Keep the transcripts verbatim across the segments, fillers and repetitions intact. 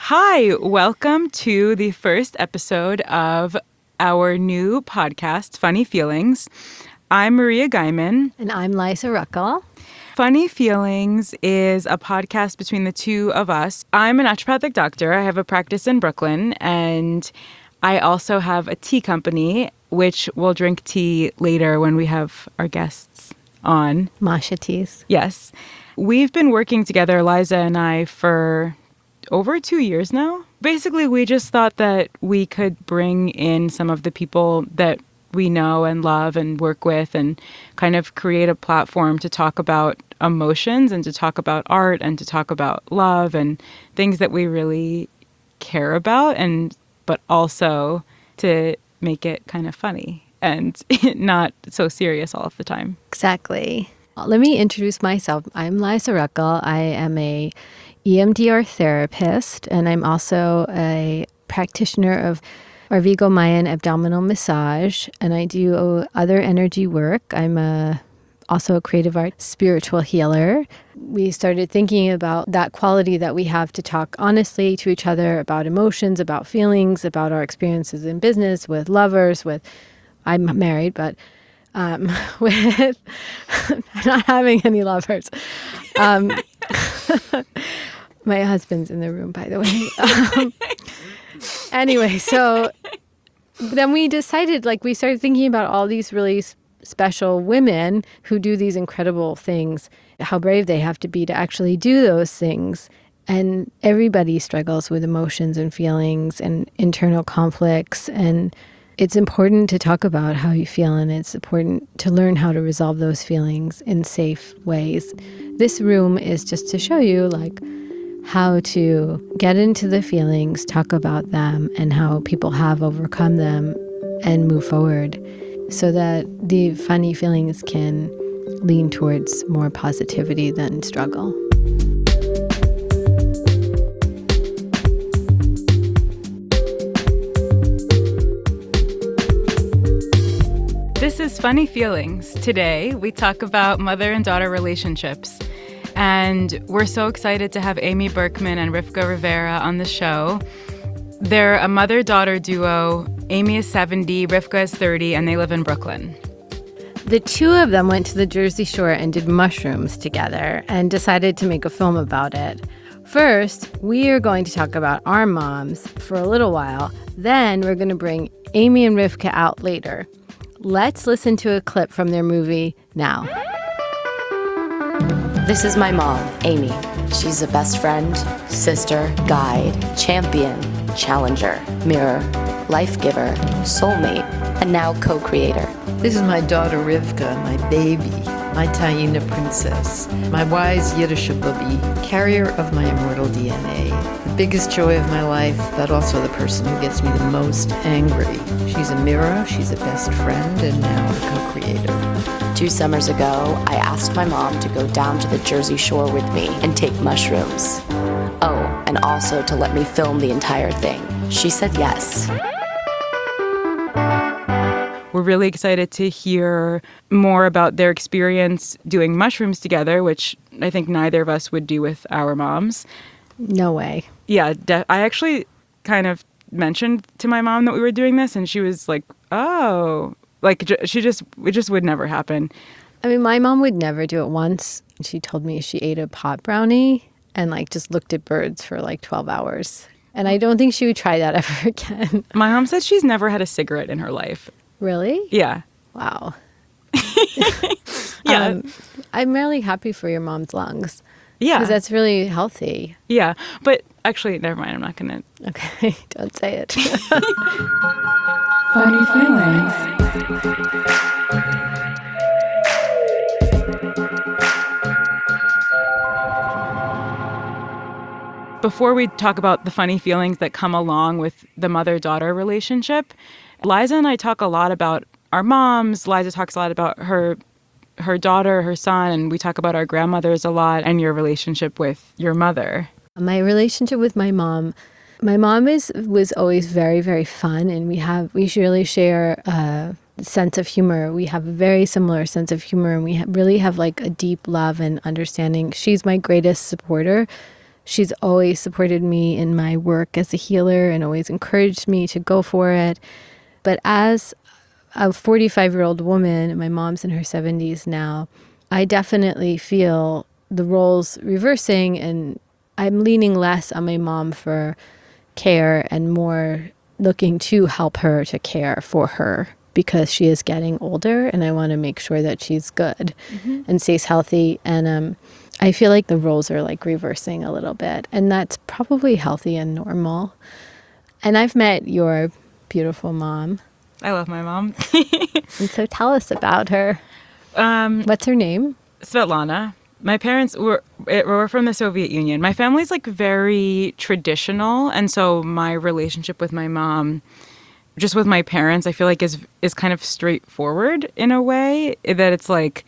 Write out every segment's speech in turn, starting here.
Hi, welcome to the first episode of our new podcast, Funny Feelings. I'm Maria Guyman. And I'm Liza Ruckel. Funny Feelings is a podcast between the two of us. I'm a naturopathic doctor. I have a practice in Brooklyn, and I also have a tea company, which we'll drink tea later when we have our guests on. Masha Teas. Yes. We've been working together, Liza and I, for over two years now. Basically, we just thought that we could bring in some of the people that we know and love and work with and kind of create a platform to talk about emotions and to talk about art and to talk about love and things that we really care about, and but also to make it kind of funny and not so serious all of the time. Exactly. Let me introduce myself. I'm Liza Ruckel. I am a E M D R therapist, and I'm also a practitioner of Arvigo Mayan abdominal massage, and I do other energy work. I'm a, also a creative art spiritual healer. We started thinking about that quality that we have to talk honestly to each other about emotions, about feelings, about our experiences in business, with lovers, with, I'm married, but um, with not having any lovers. Um, my husband's in the room, by the way. Um, anyway, so then we decided, like, we started thinking about all these really s- special women who do these incredible things, how brave they have to be to actually do those things. And everybody struggles with emotions and feelings and internal conflicts. And it's important to talk about how you feel, and it's important to learn how to resolve those feelings in safe ways. This room is just to show you, like, how to get into the feelings, talk about them, and how people have overcome them and move forward so that the funny feelings can lean towards more positivity than struggle. This is Funny Feelings. Today, we talk about mother and daughter relationships. And we're so excited to have Amy Berkman and Rivka Rivera on the show. They're a mother-daughter duo. Amy is seventy, Rivka is thirty, and they live in Brooklyn. The two of them went to the Jersey Shore and did mushrooms together and decided to make a film about it. First, we are going to talk about our moms for a little while. Then we're going to bring Amy and Rivka out later. Let's listen to a clip from their movie now. This is my mom, Amy. She's a best friend, sister, guide, champion, challenger, mirror, life giver, soulmate, and now co-creator. This is my daughter Rivka, my baby, my Taina princess, my wise Yiddish bubby, carrier of my immortal D N A, the biggest joy of my life, but also the person who gets me the most angry. She's a mirror, she's a best friend, and now a co-creator. Two summers ago, I asked my mom to go down to the Jersey Shore with me and take mushrooms. Oh, and also to let me film the entire thing. She said yes. We're really excited to hear more about their experience doing mushrooms together, which I think neither of us would do with our moms. No way. Yeah, de- I actually kind of mentioned to my mom that we were doing this, and she was like, oh, like j- she just, it just would never happen. I mean, my mom would never do it once. She told me she ate a pot brownie and like just looked at birds for like twelve hours. And I don't think she would try that ever again. My mom said she's never had a cigarette in her life. Really? Yeah. Wow. Yeah. Um, I'm really happy for your mom's lungs. Yeah. Because that's really healthy. Yeah. But actually, never mind. I'm not going to. Okay. Don't say it. Funny Feelings. Before we talk about the funny feelings that come along with the mother-daughter relationship, Liza and I talk a lot about our moms. Liza talks a lot about her her daughter, her son, and we talk about our grandmothers a lot and your relationship with your mother. My relationship with my mom, my mom is was always very, very fun, and we have we really share a sense of humor. We have a very similar sense of humor, and we ha- really have like a deep love and understanding. She's my greatest supporter. She's always supported me in my work as a healer and always encouraged me to go for it. But as a forty-five-year-old woman, my mom's in her seventies now, I definitely feel the roles reversing, and I'm leaning less on my mom for care and more looking to help her to care for her, because she is getting older and I want to make sure that she's good mm-hmm. and stays healthy. And um, I feel like the roles are like reversing a little bit, and that's probably healthy and normal. And I've met your beautiful mom. I love my mom. And so tell us about her. Um, What's her name? Svetlana. My parents were were from the Soviet Union. My family's like very traditional, and so my relationship with my mom, just with my parents, I feel like is is kind of straightforward in a way that it's like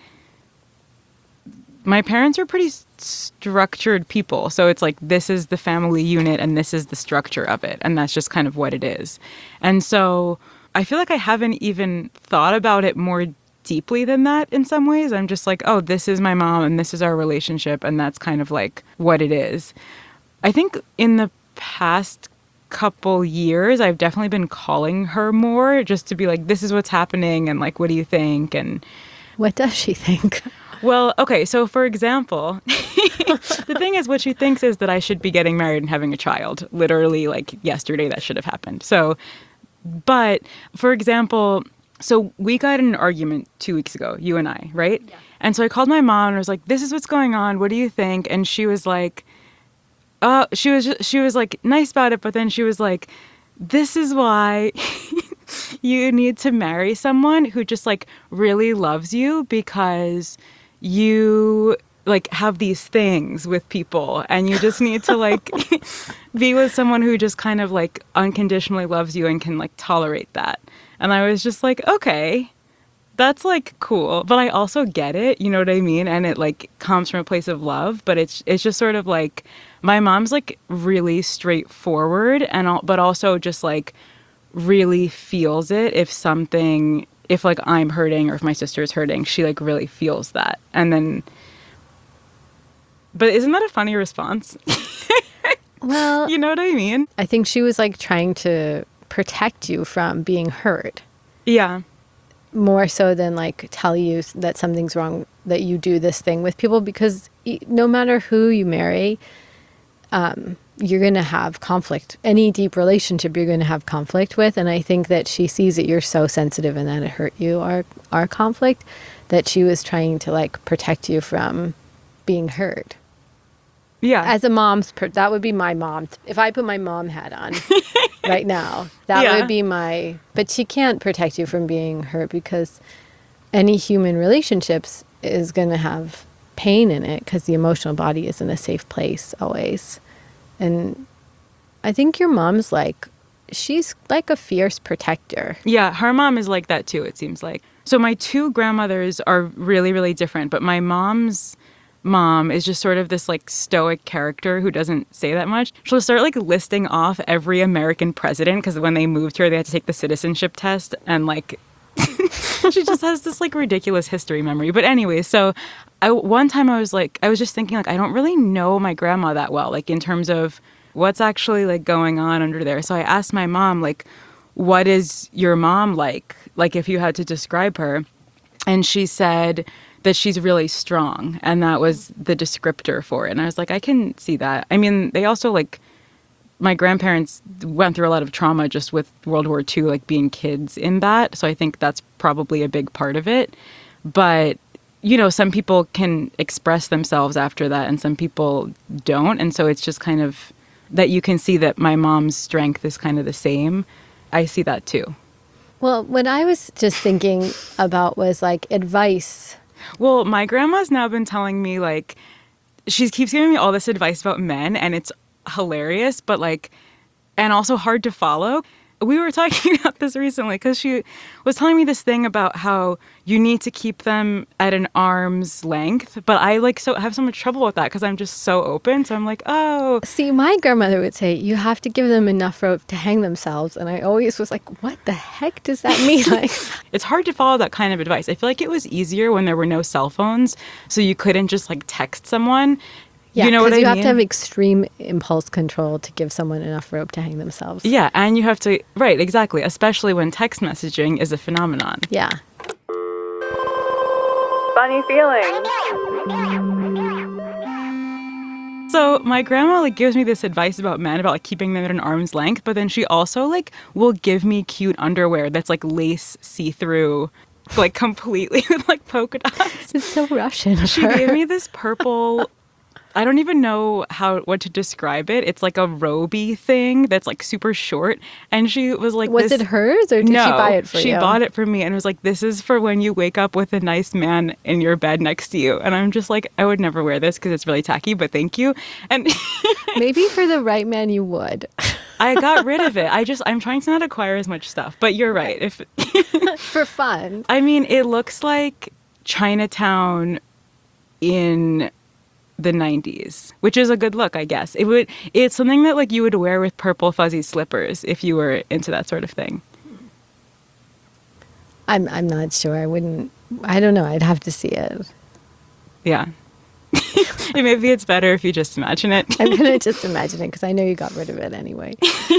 my parents are pretty structured people. So it's like, this is the family unit and this is the structure of it. And that's just kind of what it is. And so I feel like I haven't even thought about it more deeply than that in some ways. I'm just like, oh, this is my mom and this is our relationship. And that's kind of like what it is. I think in the past couple years, I've definitely been calling her more just to be like, this is what's happening. And like, what do you think? And what does she think? Well, okay. So for example, the thing is what she thinks is that I should be getting married and having a child. Literally like yesterday that should have happened. So, but for example, so we got in an argument two weeks ago, you and I, right? Yeah. And so I called my mom and I was like, this is what's going on. What do you think? And she was like, uh, she was, just, she was like nice about it. But then she was like, this is why you need to marry someone who just like really loves you, because you like have these things with people and you just need to like be with someone who just kind of like unconditionally loves you and can like tolerate that. And I was just like, okay, that's like cool. But I also get it, you know what I mean? And it like comes from a place of love, but it's it's just sort of like my mom's like really straightforward and all, but also just like really feels it if something, if like I'm hurting or if my sister's hurting, she like really feels that. And then, but isn't that a funny response? Well, you know what I mean? I think she was like trying to protect you from being hurt. Yeah. More so than like tell you that something's wrong, that you do this thing with people, because no matter who you marry, um, you're going to have conflict. Any deep relationship you're going to have conflict with. And I think that she sees that you're so sensitive and that it hurt you, our, our conflict, that she was trying to like protect you from being hurt. Yeah. As a mom's, per- that would be my mom. If I put my mom hat on right now, that yeah. would be my, but she can't protect you from being hurt, because any human relationships is going to have pain in it, because the emotional body isn't a safe place always. And I think your mom's like, she's like a fierce protector. Yeah, her mom is like that too, it seems like. So my two grandmothers are really, really different, but my mom's mom is just sort of this like stoic character who doesn't say that much. She'll start like listing off every American president, because when they moved here, they had to take the citizenship test, and like she just has this like ridiculous history memory. But anyway, so I, one time I was like, I was just thinking like, I don't really know my grandma that well, like in terms of what's actually like going on under there. So I asked my mom, like, what is your mom like? Like if you had to describe her. And she said that she's really strong. And that was the descriptor for it. And I was like, I can see that. I mean, they also like, my grandparents went through a lot of trauma just with World War Two, like being kids in that. So I think that's probably a big part of it. But, you know, some people can express themselves after that and some people don't. And so it's just kind of that you can see that my mom's strength is kind of the same. I see that too. Well, what I was just thinking about was like advice. Well, my grandma's now been telling me like, she keeps giving me all this advice about men, and it's hilarious, but like, and also hard to follow. We were talking about this recently because she was telling me this thing about how you need to keep them at an arm's length. But I like so have so much trouble with that because I'm just so open. So I'm like, oh. See, my grandmother would say, you have to give them enough rope to hang themselves. And I always was like, what the heck does that mean? Like, it's hard to follow that kind of advice. I feel like it was easier when there were no cell phones. So you couldn't just like text someone. Yeah, you know what I you mean? have to have extreme impulse control to give someone enough rope to hang themselves. Yeah, and you have to, right, exactly, especially when text messaging is a phenomenon. Yeah. Funny feelings. So my grandma like gives me this advice about men about like keeping them at an arm's length, but then she also like will give me cute underwear that's like lace see-through, like completely with like polka dots. It's so Russian of She her. gave me this purple, I don't even know how what to describe it. It's like a roby thing that's like super short, and she was like, Was this, it hers, or did no, she buy it for she you? She bought it for me and was like, this is for when you wake up with a nice man in your bed next to you. And I'm just like, I would never wear this because it's really tacky, but thank you. And Maybe for the right man you would. I got rid of it. I just, I'm trying to not acquire as much stuff. But you're right. If For fun. I mean, it looks like Chinatown in the nineties, which is a good look, I guess. It would it's something that like you would wear with purple fuzzy slippers if you were into that sort of thing. I'm I'm not sure. I wouldn't. I don't know. I'd have to see it. Yeah. Maybe it's better if you just imagine it. I'm gonna just imagine it because I know you got rid of it anyway.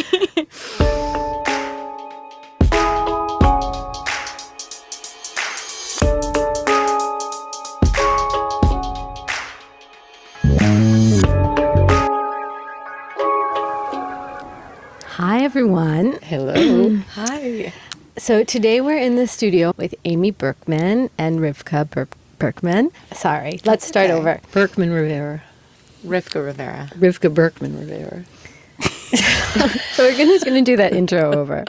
Hi, everyone. Hello. Hi. So today we're in the studio with Amy Berkman and Rivka Ber- Berkman. Sorry, let's start okay. over. Berkman Rivera. Rivka Rivera. Rivka Berkman Rivera. So we're gonna, just going to do that intro over.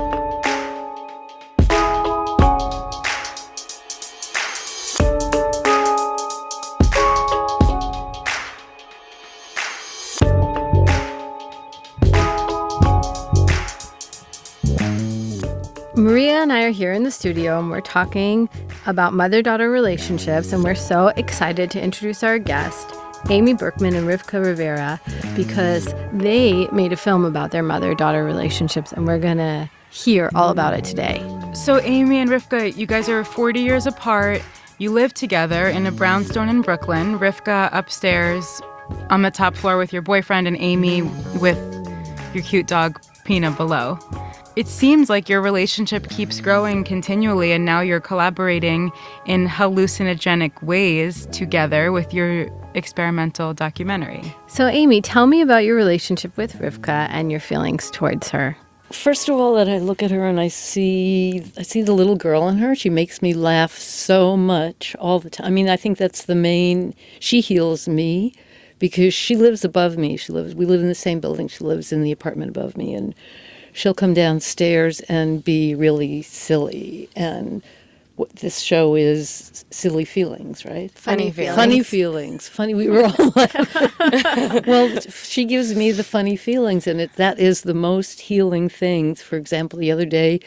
Maria and I are here in the studio and we're talking about mother-daughter relationships, and we're so excited to introduce our guest, Amy Berkman and Rivka Rivera, because they made a film about their mother-daughter relationships, and we're going to hear all about it today. So Amy and Rivka, you guys are forty years apart. You live together in a brownstone in Brooklyn. Rivka upstairs on the top floor with your boyfriend, and Amy with your cute dog, Pina, below. It seems like your relationship keeps growing continually, and now you're collaborating in hallucinogenic ways together with your experimental documentary. So Amy, tell me about your relationship with Rivka and your feelings towards her. First of all, that I look at her and I see I see the little girl in her. She makes me laugh so much all the time. I mean, I think that's the main. She heals me because she lives above me. She lives. We live in the same building. She lives in the apartment above me, and she'll come downstairs and be really silly. And what this show is silly feelings, right? Funny feelings. Funny feelings. Funny. We were all like, well, she gives me the funny feelings, and it, that is the most healing thing. For example, the other day,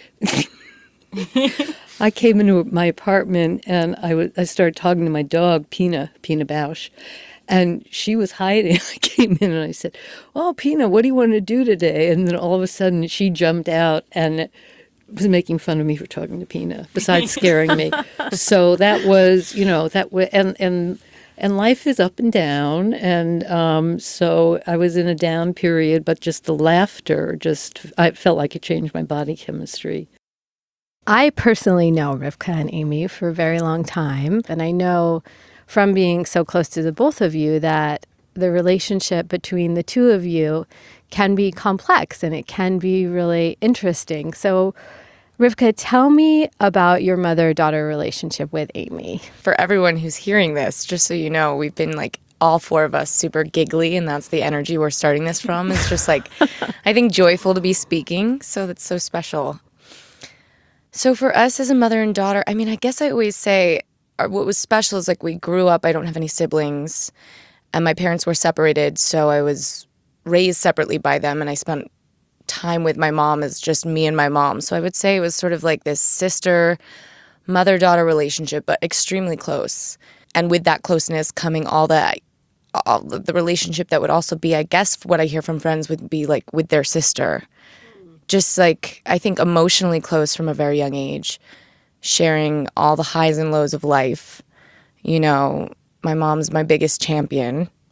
I came into my apartment and I, w- I started talking to my dog, Pina, Pina Bausch. And she was hiding. I came in and I said, "Oh, Pina, what do you want to do today?" And then all of a sudden she jumped out and was making fun of me for talking to Pina, besides scaring me. So that was, you know, that was, and, and, and life is up and down. And um, so I was in a down period, but just the laughter, just, I felt like it changed my body chemistry. I personally know Rivka and Amy for a very long time, and I know from being so close to the both of you that the relationship between the two of you can be complex and it can be really interesting. So, Rivka, tell me about your mother-daughter relationship with Amy. For everyone who's hearing this, just so you know, we've been like all four of us super giggly, and that's the energy we're starting this from. It's just like, I think, joyful to be speaking. So that's so special. So for us as a mother and daughter, I mean, I guess I always say, what was special is like we grew up, I don't have any siblings, and my parents were separated, so I was raised separately by them, and I spent time with my mom as just me and my mom. So I would say it was sort of like this sister, mother-daughter relationship, but extremely close. And with that closeness coming all that, all the relationship that would also be, I guess what I hear from friends would be like with their sister. Just like, I think emotionally close from a very young age, sharing all the highs and lows of life. You know, my mom's my biggest champion.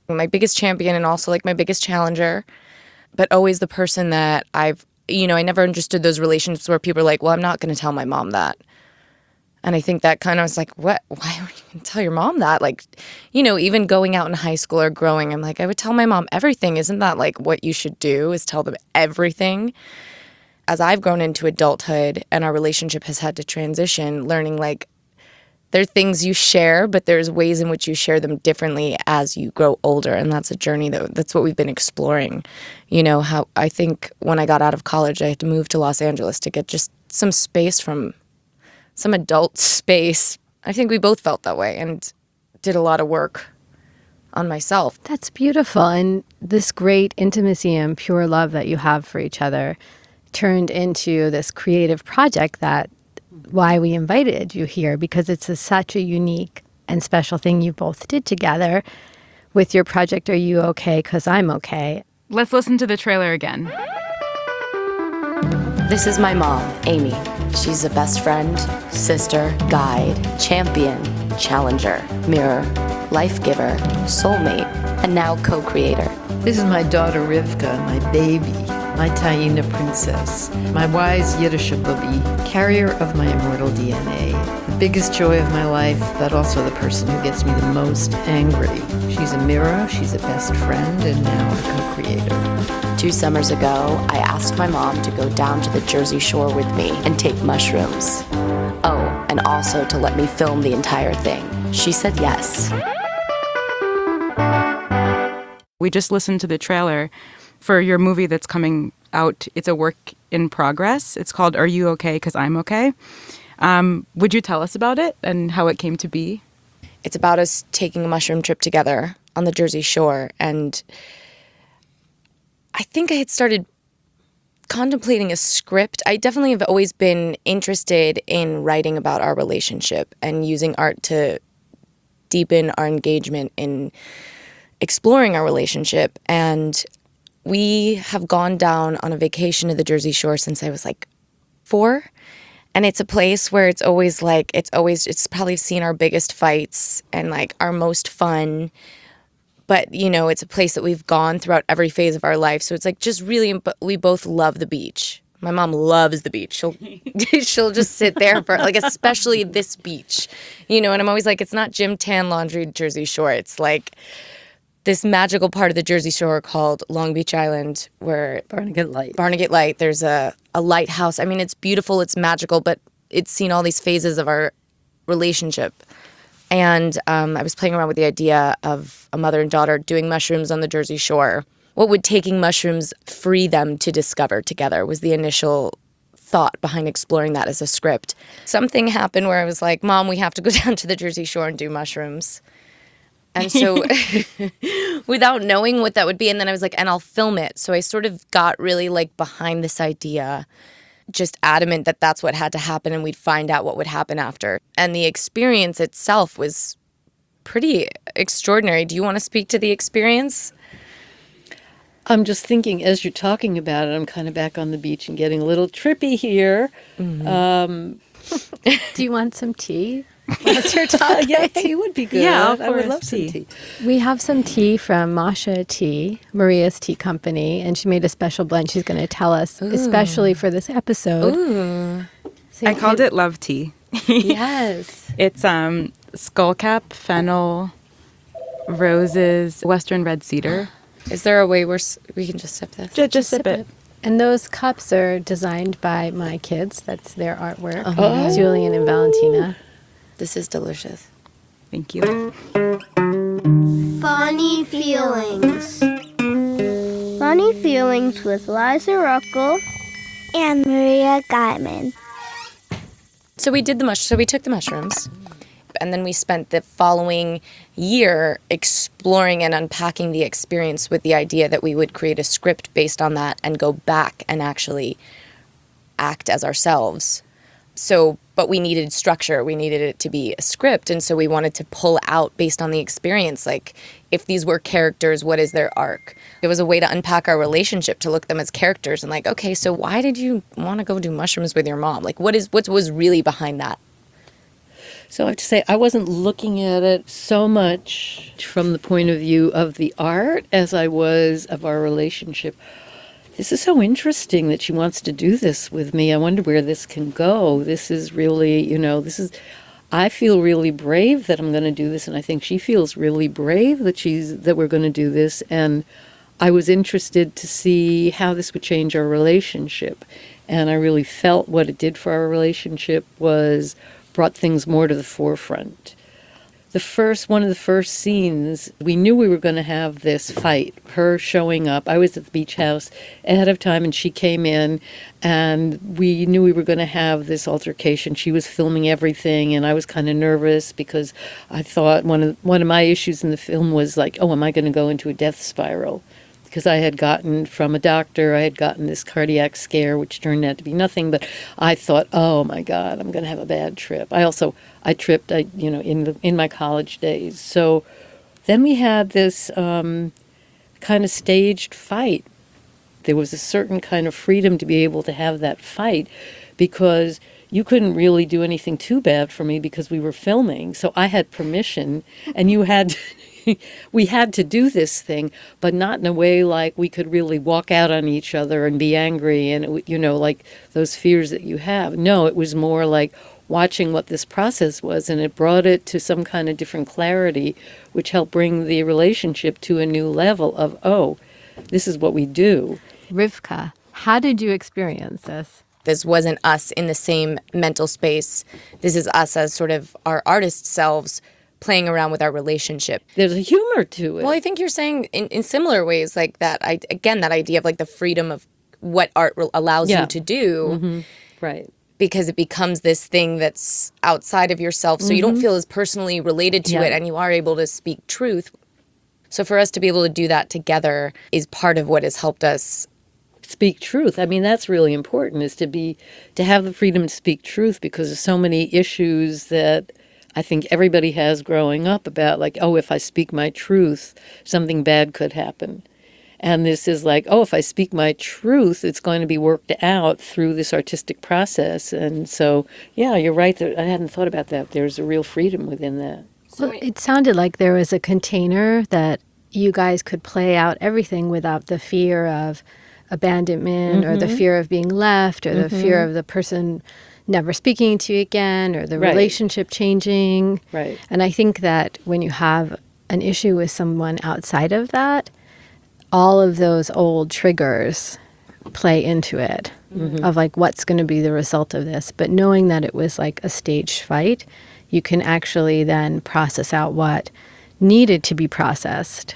My biggest champion and also like my biggest challenger, but always the person that I've, you know, I never understood those relationships where people are like, well, I'm not going to tell my mom that. And I think that kind of was like, what? Why would you tell your mom that? Like, you know, even going out in high school or growing, I'm like, I would tell my mom everything. Isn't that like what you should do, is tell them everything? As I've grown into adulthood and our relationship has had to transition, learning like there are things you share, but there's ways in which you share them differently as you grow older. And that's a journey that that's what we've been exploring. You know, how I think when I got out of college, I had to move to Los Angeles to get just some space from some adult space. I think we both felt that way and did a lot of work on myself. That's beautiful. And this great intimacy and pure love that you have for each other turned into this creative project that why we invited you here, because it's a, such a unique and special thing you both did together with your project Are You Okay? 'Cause I'm Okay. Let's listen to the trailer again. This is my mom, Amy. She's a best friend, sister, guide, champion, challenger, mirror, life giver, soulmate, and now co-creator. This is my daughter Rivka, my baby, my Taina princess, my wise Yiddisha booby, carrier of my immortal D N A, the biggest joy of my life, but also the person who gets me the most angry. She's a mirror, she's a best friend, and now a co-creator. Two summers ago, I asked my mom to go down to the Jersey Shore with me and take mushrooms. Oh, and also to let me film the entire thing. She said yes. We just listened to the trailer for your movie that's coming out. It's a work in progress. It's called Are You Okay? 'Cause I'm Okay. Um, would you tell us about it and how it came to be? It's about us taking a mushroom trip together on the Jersey Shore. And I think I had started contemplating a script. I definitely have always been interested in writing about our relationship and using art to deepen our engagement in exploring our relationship. And we have gone down on a vacation to the Jersey Shore since I was like four. And it's a place where it's always like, it's always, it's probably seen our biggest fights and like our most fun. But, you know, it's a place that we've gone throughout every phase of our life. So it's like just really, but we both love the beach. My mom loves the beach. She'll she'll just sit there for like, especially this beach, you know, and I'm always like, it's not gym, tan, laundry, Jersey Shore. It's like this magical part of the Jersey Shore called Long Beach Island, where Barnegat Light. Barnegat Light, there's a, a lighthouse. I mean, it's beautiful, it's magical, but it's seen all these phases of our relationship. And um, I was playing around with the idea of a mother and daughter doing mushrooms on the Jersey Shore. What would taking mushrooms free them to discover together was the initial thought behind exploring that as a script. Something happened where I was like, Mom, we have to go down to the Jersey Shore and do mushrooms. And so without knowing what that would be, and then I was like, and I'll film it. So I sort of got really like behind this idea, just adamant that that's what had to happen and we'd find out what would happen after. And the experience itself was pretty extraordinary. Do you want to speak to the experience? I'm just thinking as you're talking about it, I'm kind of back on the beach and getting a little trippy here. Mm-hmm. Um, Do you want some tea? Whilst you're talking? yeah, tea would be good. Yeah, of I would course, love tea. some tea. We have some tea from Masha Tea, Maria's Tea Company, and she made a special blend she's going to tell us, especially for this episode. Ooh. So I you called can- it Love Tea. Yes. It's um, skullcap, fennel, roses, western red cedar. Is there a way we're, s- we can just sip this? Just, just sip it. And those cups are designed by my kids. That's their artwork. Julian and Valentina. This is delicious. Thank you. Funny Feelings. Funny Feelings with Liza Ruckel and Maria Guyman. So we did the mush. So we took the mushrooms, and then we spent the following year exploring and unpacking the experience with the idea that we would create a script based on that and go back and actually act as ourselves. So, but we needed structure. We needed it to be a script, and so we wanted to pull out based on the experience. Like, if these were characters, what is their arc? It was a way to unpack our relationship, to look at them as characters and like, okay, so why did you want to go do mushrooms with your mom? Like, what is what was really behind that? So I have to say, I wasn't looking at it so much from the point of view of the art as I was of our relationship. This is so interesting that she wants to do this with me. I wonder where this can go. This is really, you know, this is, I feel really brave that I'm going to do this, and I think she feels really brave that she's, that we're going to do this. And I was interested to see how this would change our relationship. And I really felt what it did for our relationship was brought things more to the forefront. The first, one of the first scenes, we knew we were going to have this fight, her showing up. I was at the beach house ahead of time, and she came in, and we knew we were going to have this altercation. She was filming everything, and I was kind of nervous because I thought one of one of my issues in the film was like, oh, am I going to go into a death spiral? Because I had gotten from a doctor, I had gotten this cardiac scare, which turned out to be nothing. But I thought, oh my God, I'm going to have a bad trip. I also, I tripped, I you know, in the in my college days. So then we had this um, kind of staged fight. There was a certain kind of freedom to be able to have that fight because you couldn't really do anything too bad for me because we were filming. So I had permission, and you had to we had to do this thing, but not in a way like we could really walk out on each other and be angry and, it, you know, like those fears that you have. No, it was more like watching what this process was, and it brought it to some kind of different clarity, which helped bring the relationship to a new level of, oh, this is what we do. Rivka, how did you experience this? This wasn't us in the same mental space. This is us as sort of our artist selves playing around with our relationship. There's a humor to it. Well, I think you're saying in, in similar ways, like that, I, again, that idea of like the freedom of what art re- allows Yeah. you to do. Mm-hmm. Right. Because it becomes this thing that's outside of yourself. So mm-hmm. you don't feel as personally related to Yeah. it, and you are able to speak truth. So for us to be able to do that together is part of what has helped us speak truth. I mean, that's really important, is to be, to have the freedom to speak truth, because there's so many issues that I think everybody has growing up about, like, oh, if I speak my truth, something bad could happen. And this is like, oh, if I speak my truth, it's going to be worked out through this artistic process. And so, yeah, you're right. There, I hadn't thought about that. There's a real freedom within that. Well, it sounded like there was a container that you guys could play out everything without the fear of abandonment mm-hmm. or the fear of being left or mm-hmm. the fear of the person never speaking to you again or the right. relationship changing. Right. And I think that when you have an issue with someone outside of that, all of those old triggers play into it mm-hmm. of like what's going to be the result of this. But knowing that it was like a staged fight, you can actually then process out what needed to be processed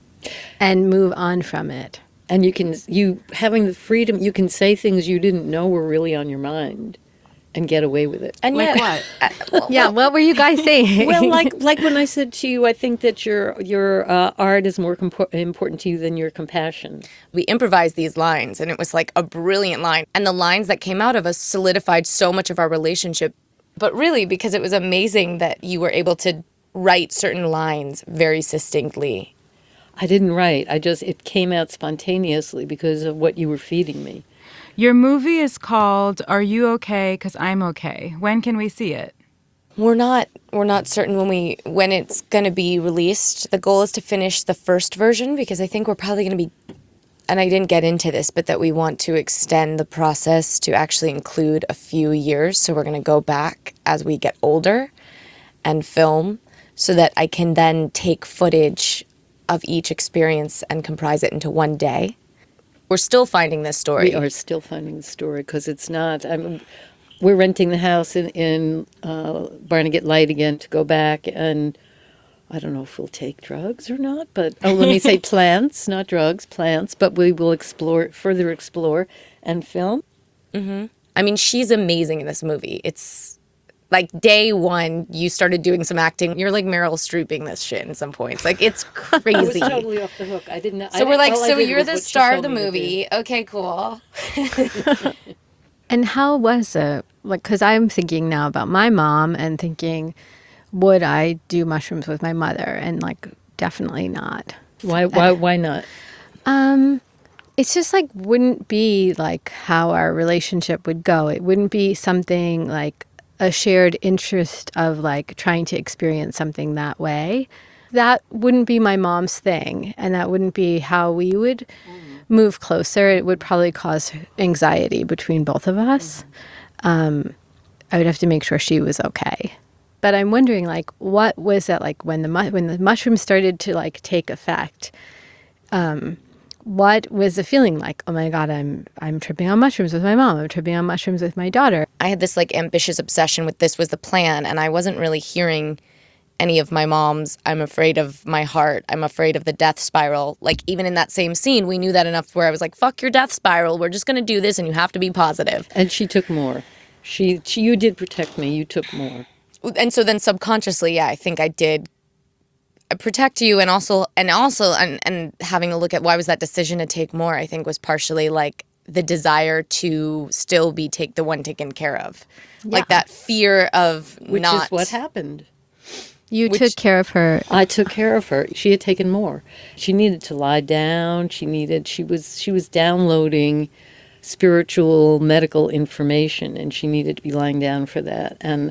and move on from it. And you can, you having the freedom, you can say things you didn't know were really on your mind and get away with it. And like yet, what? Uh, well, yeah, what were you guys saying? Well, like like when I said to you, I think that your your uh, art is more compo- important to you than your compassion. We improvised these lines, and it was like a brilliant line. And the lines that came out of us solidified so much of our relationship. But really, because it was amazing that you were able to write certain lines very succinctly. I didn't write. I just, it came out spontaneously because of what you were feeding me. Your movie is called Are You Okay? 'Cause I'm Okay. When can we see it? We're not we're not certain when we when it's going to be released. The goal is to finish the first version, because I think we're probably going to be, and I didn't get into this, but that we want to extend the process to actually include a few years. So we're going to go back as we get older and film, so that I can then take footage of each experience and comprise it into one day. We're still finding this story. We are still finding the story, because it's not, I mean, we're renting the house in, in uh, Barnegat Light again to go back, and I don't know if we'll take drugs or not, but, oh, let me say plants, not drugs, plants, but we will explore, further explore and film. Mm-hmm. I mean, she's amazing in this movie. It's like day one, you started doing some acting. You're like Meryl Streeping this shit in some points. Like, it's crazy. I was totally off the hook. I didn't know. So we're like, so you're the star of the movie. Okay, cool. And how was it? Like, because I'm thinking now about my mom and thinking, would I do mushrooms with my mother? And like, definitely not. Why? Why? Why not? Um, it's just like wouldn't be like how our relationship would go. It wouldn't be something like a shared interest of like trying to experience something that way. That wouldn't be my mom's thing, and that wouldn't be how we would move closer. It would probably cause anxiety between both of us. Um, I would have to make sure she was okay. But I'm wondering, like, what was that like when the mu- when the mushrooms started to like take effect? Um, what was the feeling like? Oh my God, I'm I'm tripping on mushrooms with my mom. I'm tripping on mushrooms with my daughter. I had this like ambitious obsession with this was the plan, and I wasn't really hearing any of my mom's, I'm afraid of my heart, I'm afraid of the death spiral. Like, even in that same scene, we knew that enough where I was like, fuck your death spiral, we're just going to do this and you have to be positive. And she took more. She, she, you did protect me, you took more. And so then subconsciously, yeah, I think I did protect you, and also, and also, and, and having a look at why was that decision to take more, I think was partially like the desire to still be take the one taken care of. Yeah. Like that fear of Which not. Which is what happened. You Which, took care of her. I took care of her. She had taken more. She needed to lie down. She needed, she was, she was downloading spiritual medical information, and she needed to be lying down for that. And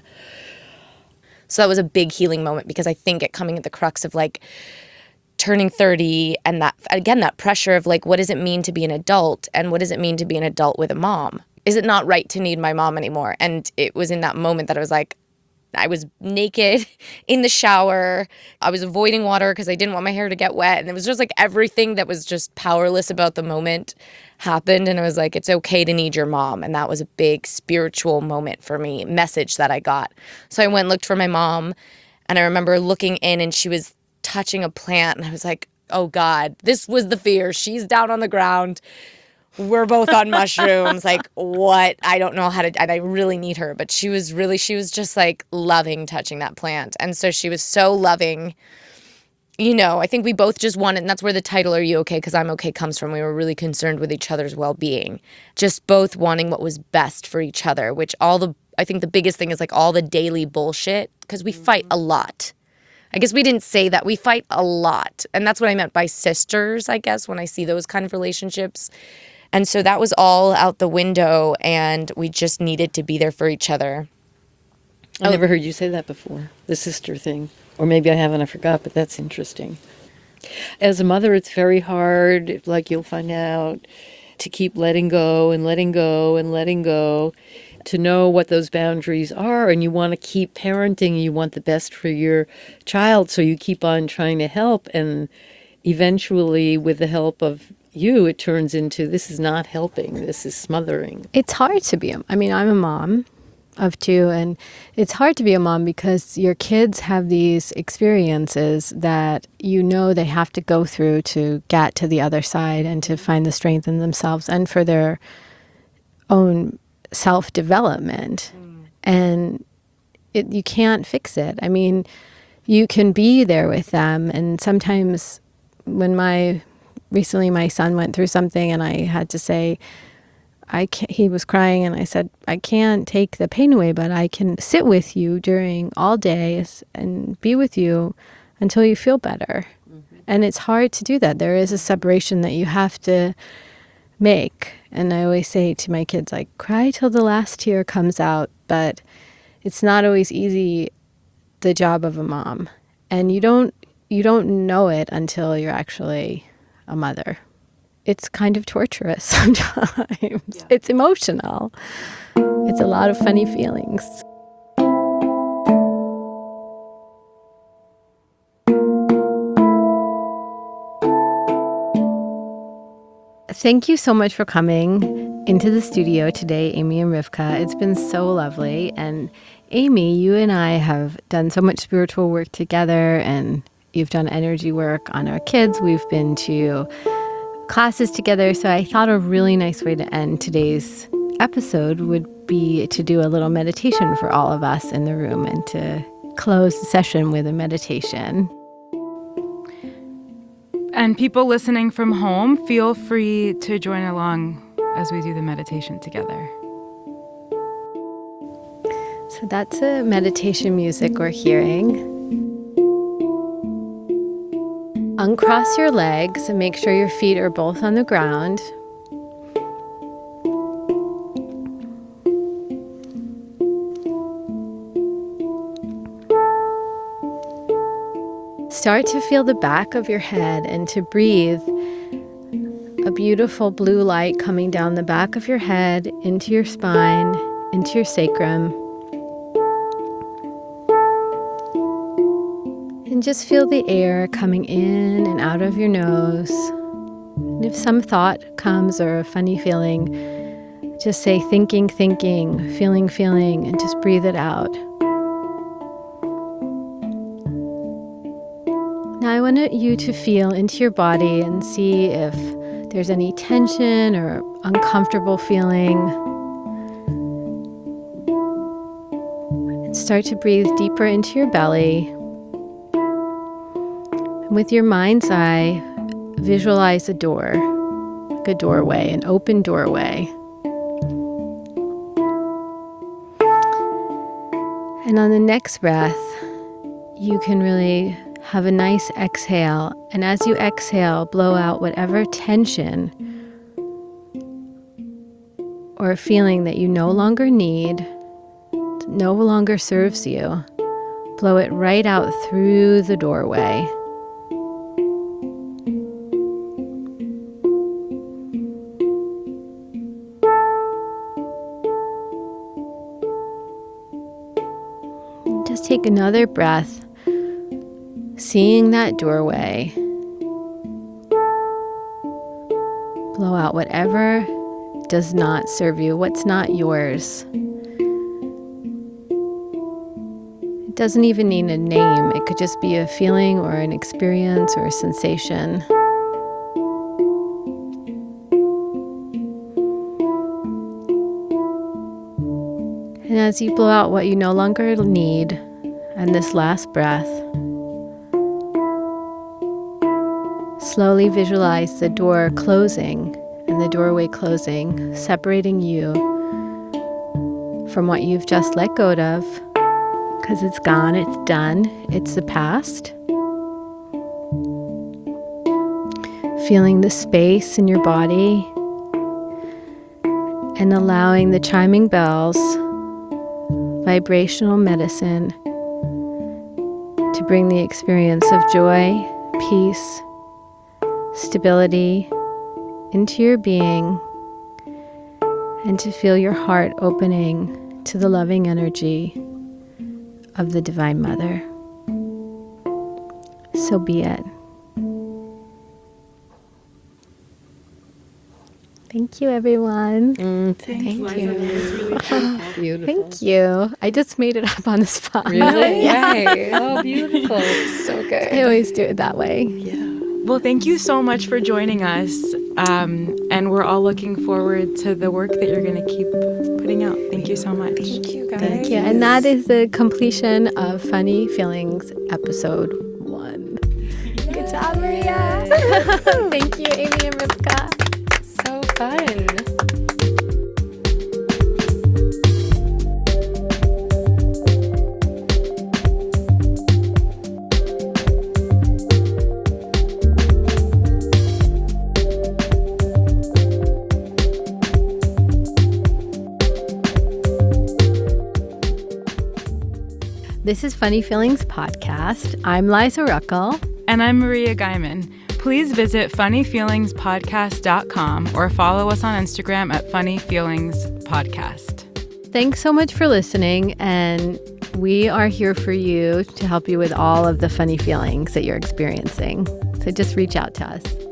so that was a big healing moment, because I think it coming at the crux of like turning thirty, and that, again, that pressure of like, what does it mean to be an adult, and what does it mean to be an adult with a mom? Is it not right to need my mom anymore? And it was in that moment that I was like, I was naked in the shower. I was avoiding water because I didn't want my hair to get wet. And it was just like everything that was just powerless about the moment happened. And I was like, it's okay to need your mom. And that was a big spiritual moment for me, message that I got. So I went and looked for my mom. And I remember looking in, and she was touching a plant. And I was like, oh God, this was the fear. She's down on the ground. We're both on mushrooms. Like, what? I don't know how to, and I really need her. But she was really, she was just like loving touching that plant. And so she was so loving. You know, I think we both just wanted, and that's where the title, Are You Okay? Because I'm Okay comes from. We were really concerned with each other's well-being. Just both wanting what was best for each other, which all the, I think the biggest thing is like all the daily bullshit, because we fight a lot. I guess we didn't say that. We fight a lot. And that's what I meant by sisters, I guess, when I see those kind of relationships. And so that was all out the window, and we just needed to be there for each other. I never heard you say that before, the sister thing. Or maybe I haven't, I forgot, but that's interesting. As a mother, it's very hard, like you'll find out, to keep letting go and letting go and letting go, to know what those boundaries are. And you want to keep parenting, you want the best for your child, so you keep on trying to help. And eventually, with the help of you, it turns into, this is not helping, this is smothering. It's hard to be a, I mean, I'm a mom of two, and it's hard to be a mom because your kids have these experiences that you know they have to go through to get to the other side and to find the strength in themselves and for their own self-development. Mm. And it, you can't fix it. I mean, you can be there with them, and sometimes when my recently my son went through something and I had to say, I can't, he was crying, and I said, I can't take the pain away, but I can sit with you during all days and be with you until you feel better. Mm-hmm. And it's hard to do that. There is a separation that you have to make. And I always say to my kids, like, cry till the last tear comes out, but it's not always easy, the job of a mom. And you don't you don't know it until you're actually a mother. It's kind of torturous sometimes. Yeah. It's emotional. It's a lot of funny feelings. Thank you so much for coming into the studio today, Amy and Rivka. It's been so lovely. And Amy, you and I have done so much spiritual work together, and you've done energy work on our kids. We've been to classes together. So I thought a really nice way to end today's episode would be to do a little meditation for all of us in the room, and to close the session with a meditation. And people listening from home, feel free to join along as we do the meditation together. So that's a meditation music we're hearing. Uncross your legs and make sure your feet are both on the ground. start to feel the back of your head and to breathe a beautiful blue light coming down the back of your head, into your spine, into your sacrum. And just feel the air coming in and out of your nose. And if some thought comes or a funny feeling, just say thinking, thinking, feeling, feeling, and just breathe it out. Now I want you to feel into your body and see if there's any tension or uncomfortable feeling. And start to breathe deeper into your belly. And with your mind's eye, visualize a door, like a doorway, an open doorway. And on the next breath, you can really have a nice exhale. And as you exhale, blow out whatever tension or feeling that you no longer need, no longer serves you. Blow it right out through the doorway. Just take another breath, seeing that doorway. Blow out whatever does not serve you, what's not yours. It doesn't even need a name. It could just be a feeling or an experience or a sensation. And as you blow out what you no longer need, and this last breath, slowly visualize the door closing and the doorway closing, separating you from what you've just let go of, because it's gone, it's done, it's the past. Feeling the space in your body and allowing the chiming bells, vibrational medicine, to bring the experience of joy, peace, stability into your being, and to feel your heart opening to the loving energy of the Divine Mother. So be it. Thank you, everyone. Mm, Thank you. beautiful. Thank you. I just made it up on the spot. Really? Yay. Oh, beautiful. So good. I always do it that way. Yeah. Well, thank you so much for joining us. Um, and we're all looking forward to the work that you're going to keep putting out. Thank you so much. Thank you, guys. Thank you. And that is the completion of Funny Feelings episode one. Good job, Maria. Thank you, Amy and Rivka. So fun. This is Funny Feelings Podcast. I'm Liza Ruckel. And I'm Maria Guyman. Please visit funny feelings podcast dot com or follow us on Instagram at Funny Feelings Podcast. Thanks so much for listening, and we are here for you to help you with all of the funny feelings that you're experiencing. So just reach out to us.